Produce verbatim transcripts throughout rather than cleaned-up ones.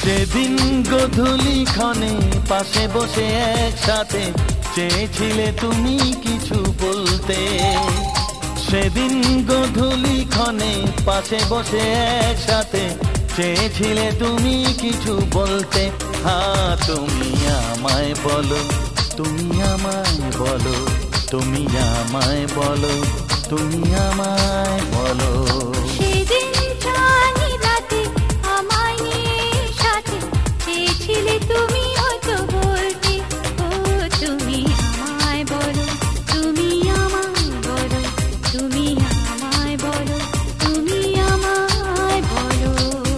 সেদিন গধূলি ক্ষণে পাশে বসে একসাথে চেয়েছিলে তুমি কিছু বলতে। সেদিন গধূলি ক্ষণে পাশে বসে একসাথে চেয়েছিলে তুমি কিছু বলতে। হ্যাঁ তুমি আমায় বলো, তুমি আমায় বলো, তুমি আমায় বলো, তুমি আমায় বলো। সেদিন জানি রাতে আমায় নিয়ে সাথে চেয়েছিলে তুমি হয়তো বলতে। ও তুমি আমায় বলো, তুমি আমায় বলো, তুমি আমায় বলো, তুমি আমায় বলো।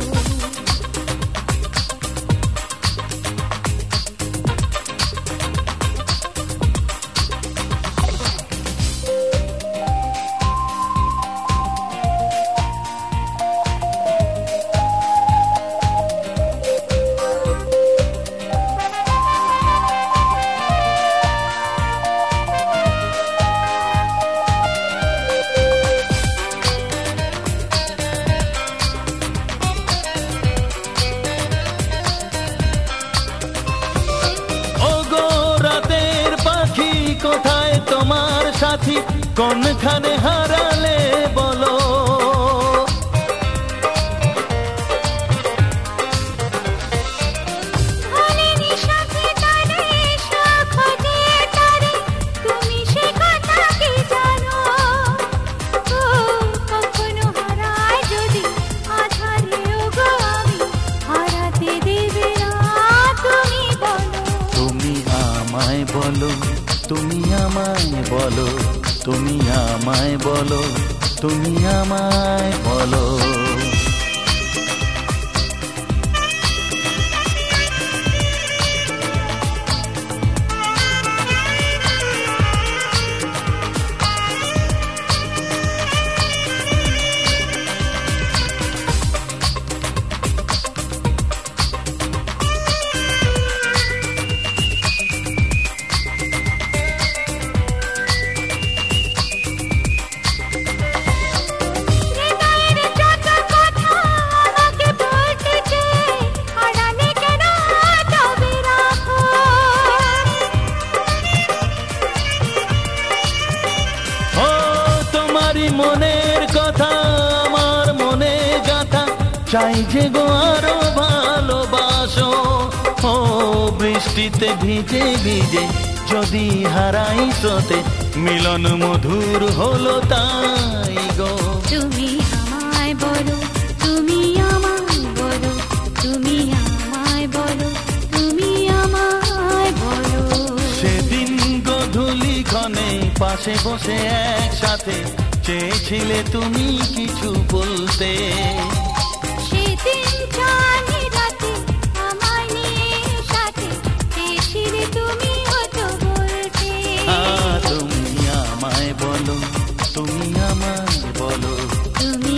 কোথায় তোমার সাথী, কোনখানে হারালে বলো। তুমি আমায় বলো, তুমি আমায় বলো, তুমি আমায় বলো, তুমি আমায় বলো। মনের কথা আমার মনে গাথা, চাই যে গো আরো ভালোবাসো। ও বৃষ্টিতে ভিজে ভিজে যদি হারাই স্রোতে, মিলন মধুর হলো তাই গো। তুমি আমায় বলো, তুমি আমায় বলো, তুমি আমায় বলো, তুমি আমায় বলো। সেদিন গধূলি ক্ষণে পাশে বসে একসাথে চেয়েছিলে তুমি কিছু বলতে। সেদিন জানি রাতে আমায় নিয়ে সাথে চেয়েছিলে তুমি হয়তো বলতে। তুমি আমায় বলো, তুমি আমায় বলো, তুমি